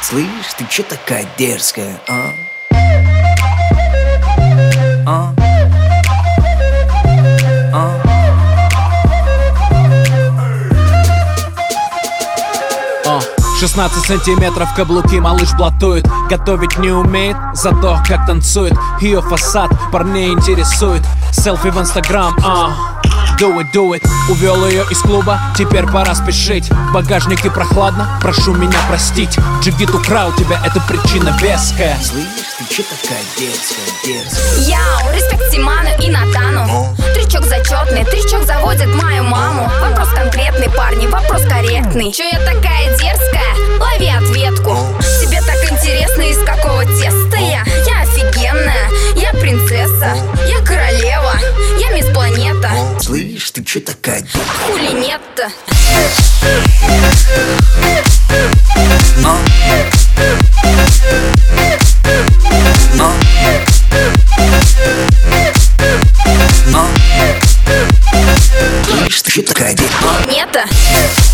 Слышь, ты чё такая дерзкая, а? 16 сантиметров каблуки, малыш блатует. Готовить не умеет, зато как танцует. Ее фасад парней интересует. Селфи в инстаграм, do it. Увел ее из клуба, теперь пора спешить. В багажнике прохладно, прошу меня простить. Джигит украл тебя, это причина веская. Слышь, ты чё такая дерзкая? Яу, респект Тиману и Натану. Трючок зачетный, трючок заводит мою маму. Вопрос конкретный, парни, вопрос корректный. Чё я такая дерзкая? Лови ответку. Тебе так интересно, из какого теста я? Я офигенная, я принцесса, я королева, я мисс планета. Слышь, ты чё такая дерзкая? Хули нет-то? Слышь, ты чё такая дерзкая? Нет-то?